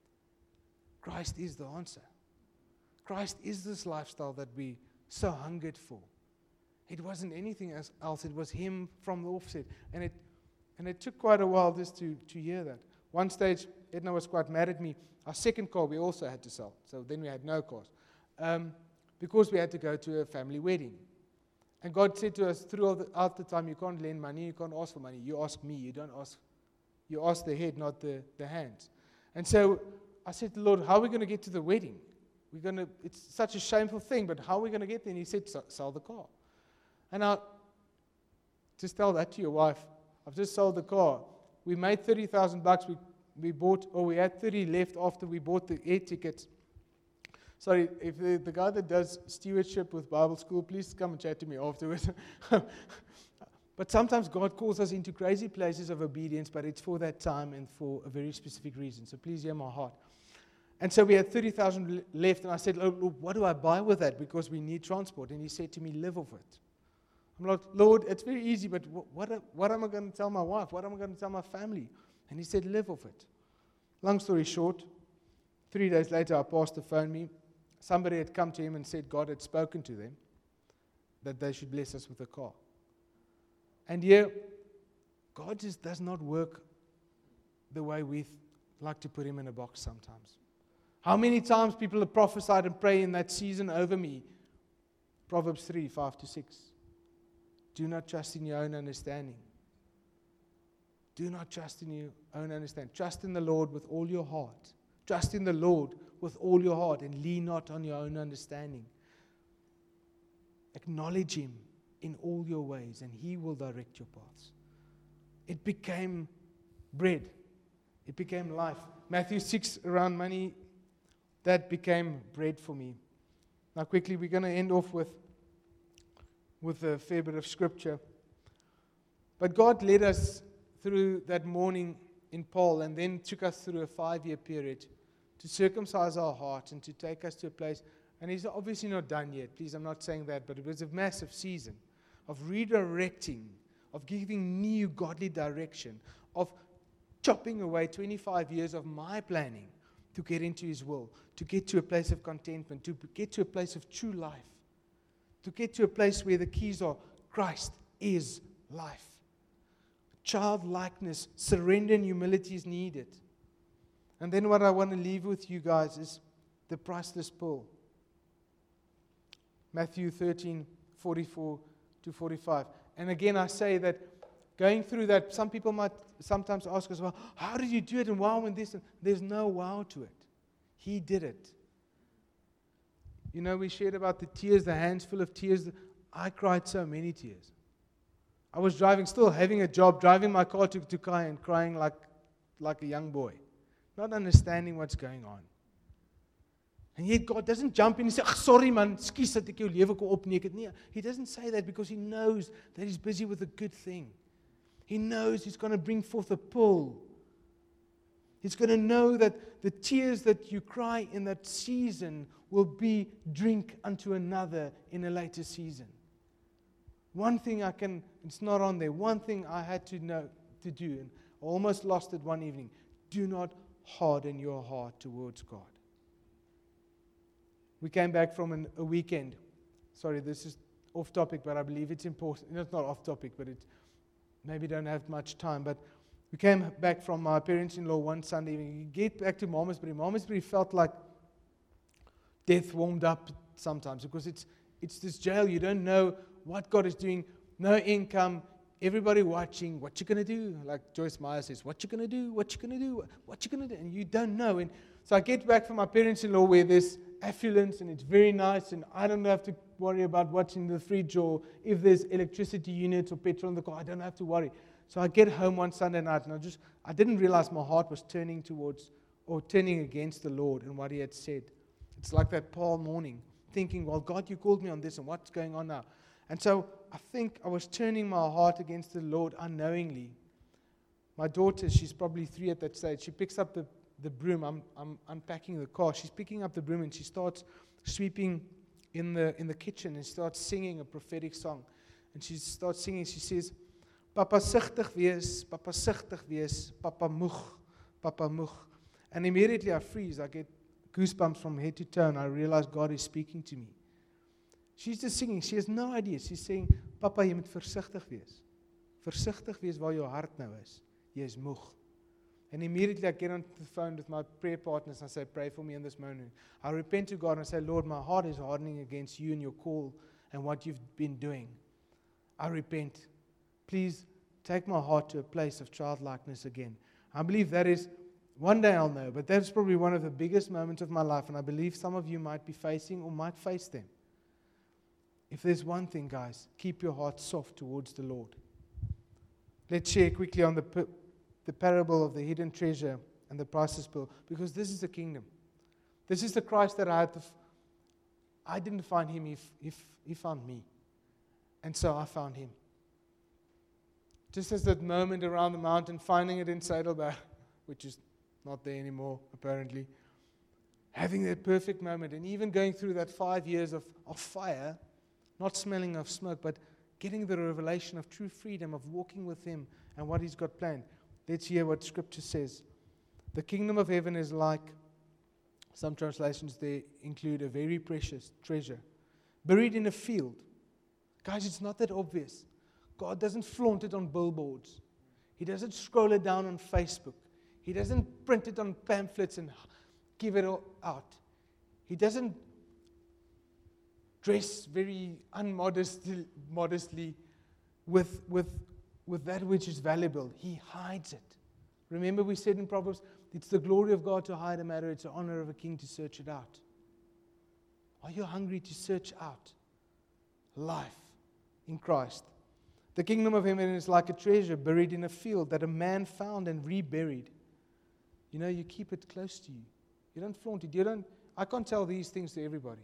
Christ is the answer. Christ is this lifestyle that we so hungered for. It wasn't anything else. It was him from the offset. And it and it took quite a while just to, to hear that. One stage, Edna was quite mad at me. Our second car we also had to sell. So then we had no cars. Um, because we had to go to a family wedding. And God said to us throughout the time, you can't lend money, you can't ask for money. You ask me, you don't ask. You ask the head, not the, the hands. And so I said to the Lord, how are we going to get to the wedding? We're going to. It's such a shameful thing, but how are we going to get there? And he said, sell the car. And I just tell that to your wife. I've just sold the car. We made thirty thousand bucks. We we bought, or we had thirty left after we bought the air tickets. Sorry, if the, the guy that does stewardship with Bible school, please come and chat to me afterwards. But sometimes God calls us into crazy places of obedience, but it's for that time and for a very specific reason. So please hear my heart. And so we had thirty thousand left, and I said, Lord, what do I buy with that? Because we need transport. And he said to me, live off it. I'm like, Lord, it's very easy, but what, what, what am I going to tell my wife? What am I going to tell my family? And he said, live off it. Long story short, three days later, our pastor phoned me. Somebody had come to him and said God had spoken to them that they should bless us with a car. And here, God just does not work the way we th- like to put him in a box sometimes. How many times people have prophesied and prayed in that season over me? Proverbs three, five to six. Do not trust in your own understanding. Do not trust in your own understanding. Trust in the Lord with all your heart. Trust in the Lord with all your heart and lean not on your own understanding. Acknowledge him in all your ways, and he will direct your paths. It became bread. It became life. Matthew six, around money, that became bread for me. Now quickly, we're going to end off with, with a fair bit of scripture. But God led us through that morning in Paul, and then took us through a five-year period to circumcise our heart and to take us to a place. And he's obviously not done yet. Please, I'm not saying that, but it was a massive season of redirecting, of giving new godly direction, of chopping away twenty-five years of my planning to get into his will, to get to a place of contentment, to get to a place of true life, to get to a place where the keys are Christ is life. Childlikeness, surrender and humility is needed. And then what I want to leave with you guys is the priceless pearl. Matthew thirteen, forty-four to forty-five. And again, I say that going through that, some people might sometimes ask us, well, how did you do it? And wow, and this. And there's no wow to it. He did it. You know, we shared about the tears, the hands full of tears. I cried so many tears. I was driving, still having a job, driving my car to, to Kai and crying like, like a young boy, not understanding what's going on. And yet God doesn't jump in and say, oh, sorry man, skus dat ek jou lewe kon opneek het. Nee, he doesn't say that because he knows that he's busy with a good thing. He knows he's going to bring forth a pearl. He's going to know that the tears that you cry in that season will be drink unto another in a later season. One thing I can, it's not on there, one thing I had to know to do, and I almost lost it one evening, do not harden your heart towards God. We came back from an, a weekend. Sorry, this is off topic, but I believe it's important. It's not off topic, but it maybe don't have much time. But we came back from my parents-in-law one Sunday evening. You get back to Malmesbury. Malmesbury felt like death warmed up sometimes because it's it's this jail. You don't know what God is doing. No income. Everybody watching. What you gonna do? Like Joyce Meyer says, what you gonna do? What you gonna do? What you gonna do? And you don't know. And so I get back from my parents-in-law where there's affluence and it's very nice and I don't have to worry about what's in the fridge or if there's electricity units or petrol in the car. I don't have to worry. So I get home one Sunday night and I just, I didn't realize my heart was turning towards or turning against the Lord and what He had said. It's like that Paul morning, thinking, well, God, you called me on this and what's going on now? And so I think I was turning my heart against the Lord unknowingly. My daughter, she's probably three at that stage, she picks up the, the broom. I'm, I'm unpacking the car. She's picking up the broom and she starts sweeping in the in the kitchen and starts singing a prophetic song. And she starts singing, she says, Papa sigtig wees, Papa sigtig wees, Papa moeg, Papa moeg. And immediately I freeze. I get goosebumps from head to toe and I realize God is speaking to me. She's just singing. She has no idea. She's saying, Papa, jy moet versigtig wees. Versigtig wees waar jou hart nou is. Jy is moeg. And immediately I get on the phone with my prayer partners and I say, pray for me in this moment. I repent to God and I say, Lord, my heart is hardening against you and your call and what you've been doing. I repent. Please take my heart to a place of childlikeness again. I believe that is, one day I'll know, but that's probably one of the biggest moments of my life, and I believe some of you might be facing or might face them. If there's one thing, guys, keep your heart soft towards the Lord. Let's share quickly on the, the parable of the hidden treasure and the priceless pearl, because this is the kingdom. This is the Christ that I had to, f- I didn't find Him, if, if He found me. And so I found Him. Just as that moment around the mountain, finding it in Saddleback, which is not there anymore, apparently. Having that perfect moment, and even going through that five years of, of fire, not smelling of smoke, but getting the revelation of true freedom, of walking with Him and what He's got planned. Let's hear what Scripture says. The kingdom of heaven is like, some translations there include a very precious treasure, buried in a field. Guys, it's not that obvious. God doesn't flaunt it on billboards. He doesn't scroll it down on Facebook. He doesn't print it on pamphlets and give it all out. He doesn't dress very unmodestly modestly with, with, with that which is valuable. He hides it. Remember we said in Proverbs, it's the glory of God to hide a matter. It's the honor of a king to search it out. Are you hungry to search out life in Christ? The kingdom of heaven is like a treasure buried in a field that a man found and reburied. You know, you keep it close to you. You don't flaunt it. You don't. I can't tell these things to everybody.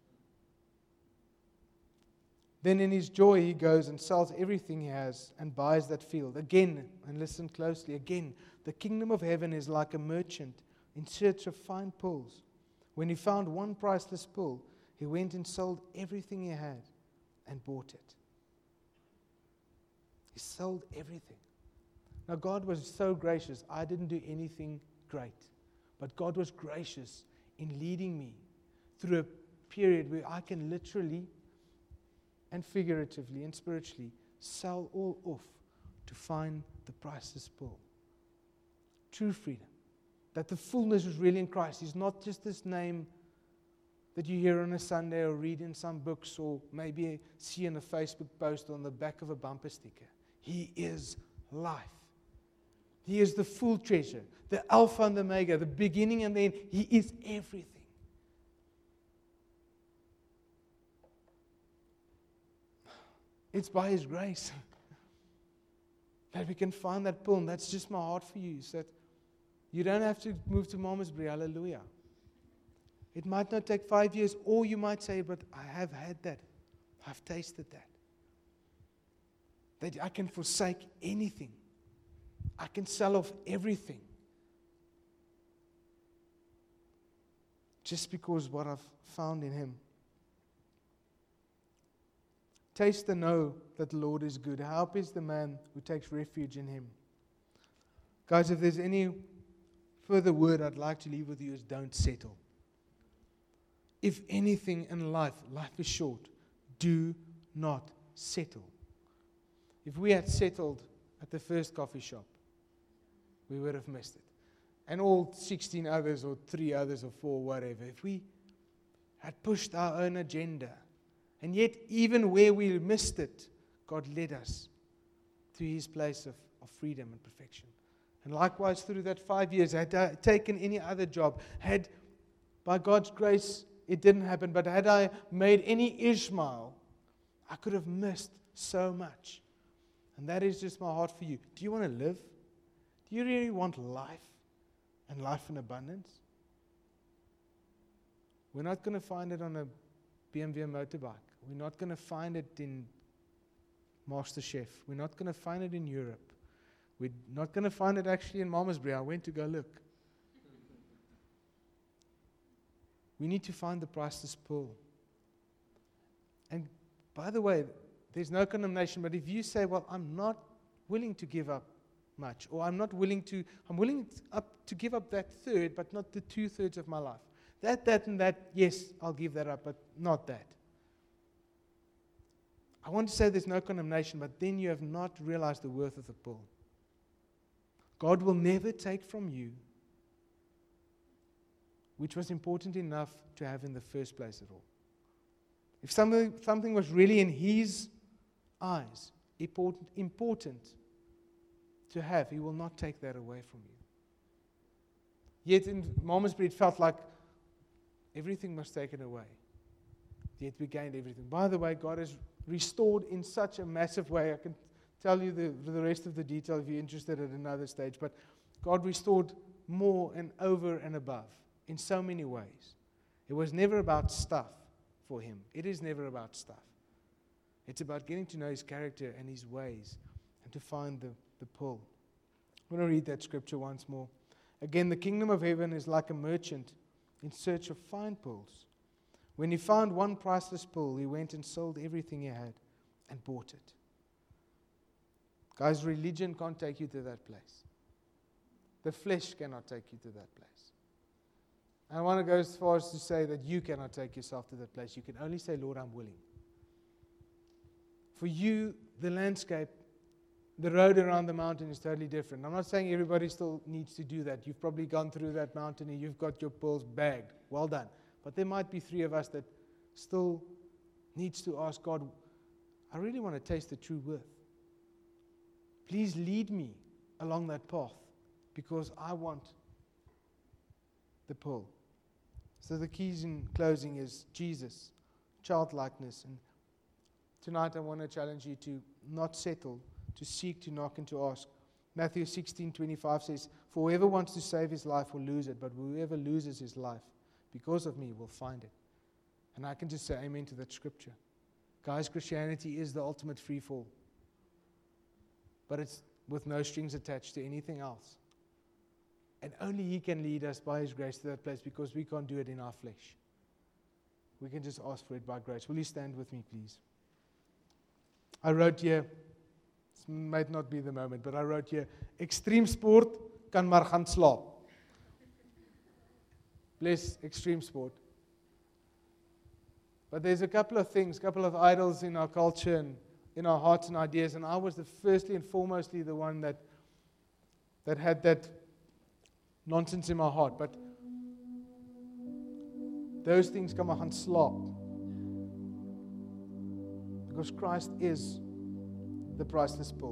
Then in his joy, he goes and sells everything he has and buys that field. Again, and listen closely, again, the kingdom of heaven is like a merchant in search of fine pearls. When he found one priceless pearl, he went and sold everything he had and bought it. He sold everything. Now, God was so gracious. I didn't do anything great. But God was gracious in leading me through a period where I can literally and figuratively and spiritually sell all off to find the priceless pearl. True freedom. That the fullness is really in Christ. He's not just this name that you hear on a Sunday or read in some books or maybe see in a Facebook post on the back of a bumper sticker. He is life. He is the full treasure, the Alpha and the Omega, the beginning and the end. He is everything. It's by His grace that we can find that pearl. And that's just my heart for you, is that you don't have to move to Malmesbury. Hallelujah. It might not take five years, or you might say, but I have had that. I've tasted that. That I can forsake anything. I can sell off everything. Just because what I've found in Him. Taste and know that the Lord is good. Happy is the man who takes refuge in Him. Guys, if there's any further word I'd like to leave with you is don't settle. If anything in life, life is short, do not settle. If we had settled at the first coffee shop, we would have missed it. And all sixteen others or three others or four, whatever. If we had pushed our own agenda, and yet even where we missed it, God led us to His place of, of freedom and perfection. And likewise through that five years, had I taken any other job, had by God's grace it didn't happen. But had I made any Ishmael, I could have missed so much. And that is just my heart for you. Do you want to live? Do you really want life and life in abundance? We're not going to find it on a B M W motorbike. We're not going to find it in MasterChef. We're not going to find it in Europe. We're not going to find it actually in Malmesbury. I went to go look. We need to find the priceless pearl. And by the way, there's no condemnation, but if you say, well, I'm not willing to give up much, or I'm not willing to, I'm willing up to give up that third, but not the two-thirds of my life. That, that, and that, yes, I'll give that up, but not that. I want to say there's no condemnation, but then you have not realized the worth of the pearl. God will never take from you which was important enough to have in the first place at all. If something, something was really in His eyes important, important to have, He will not take that away from you. Yet in Malmesbury it felt like everything was taken away. Yet we gained everything. By the way, God has restored in such a massive way. I can tell you the, the rest of the detail if you're interested at another stage. But God restored more and over and above in so many ways. It was never about stuff for Him. It is never about stuff. It's about getting to know His character and His ways and to find the, the pull. I'm going to read that scripture once more. Again, the kingdom of heaven is like a merchant in search of fine pearls. When he found one priceless pearl, he went and sold everything he had and bought it. Guys, religion can't take you to that place. The flesh cannot take you to that place. I want to go as far as to say that you cannot take yourself to that place. You can only say, Lord, I'm willing. For you, the landscape, the road around the mountain is totally different. I'm not saying everybody still needs to do that. You've probably gone through that mountain and you've got your pearls bagged. Well done. But there might be three of us that still needs to ask God, I really want to taste the true worth. Please lead me along that path because I want the pearl. So the keys in closing is Jesus, childlikeness. And tonight I want to challenge you to not settle, to seek, to knock, and to ask. Matthew sixteen twenty-five says, for whoever wants to save his life will lose it, but whoever loses his life because of me will find it. And I can just say amen to that scripture. Guys, Christianity is the ultimate free fall. But it's with no strings attached to anything else. And only He can lead us by His grace to that place because we can't do it in our flesh. We can just ask for it by grace. Will you stand with me, please? I wrote here, this might not be the moment, but I wrote here, extreme sport kan maar gaan slaap. Bless extreme sport. But there's a couple of things, a couple of idols in our culture and in our hearts and ideas, and I was the firstly and foremostly the one that that had that nonsense in my heart. But those things come and slop. Because Christ is the priceless pearl.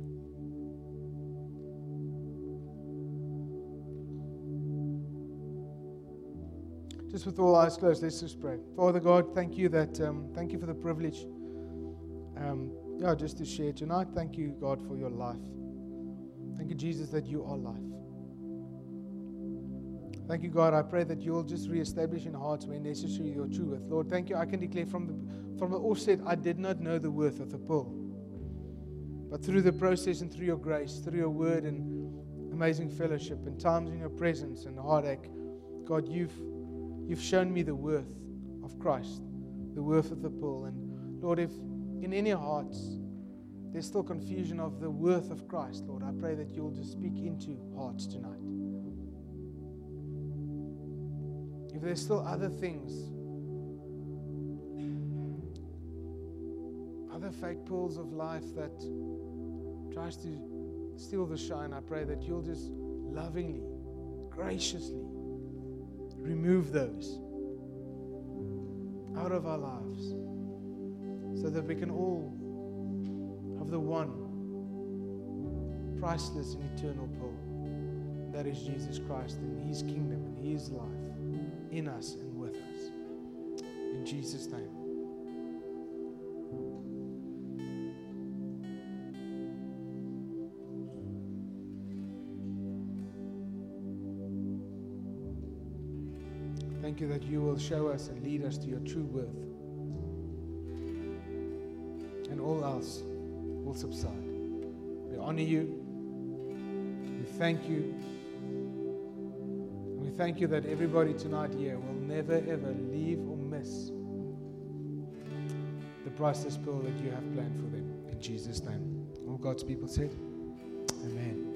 Just with all eyes closed, let's just pray. Father God, thank you that um, thank you for the privilege um, yeah, just to share tonight. Thank you, God, for your life. Thank you, Jesus, that you are life. Thank you, God. I pray that you'll just reestablish in hearts where necessary your true worth. Lord, thank you. I can declare from the from the offset, I did not know the worth of the pearl. But through the process and through your grace, through your word and amazing fellowship and times in your presence and heartache, God, you've you've shown me the worth of Christ, the worth of the pearl. And Lord, if in any hearts there's still confusion of the worth of Christ, Lord, I pray that you'll just speak into hearts tonight. If there's still other things, other fake pools of life that tries to steal the shine, I pray that you'll just lovingly, graciously remove those out of our lives so that we can all have the one priceless and eternal pearl. That is Jesus Christ and His kingdom and His life in us and with us. Jesus' name. Thank you that you will show us and lead us to your true worth. And all else will subside. We honor you. We thank you. And we thank you that everybody tonight here will never ever leave or miss the priceless pearl that you have planned for them. In Jesus' name. All God's people said, amen.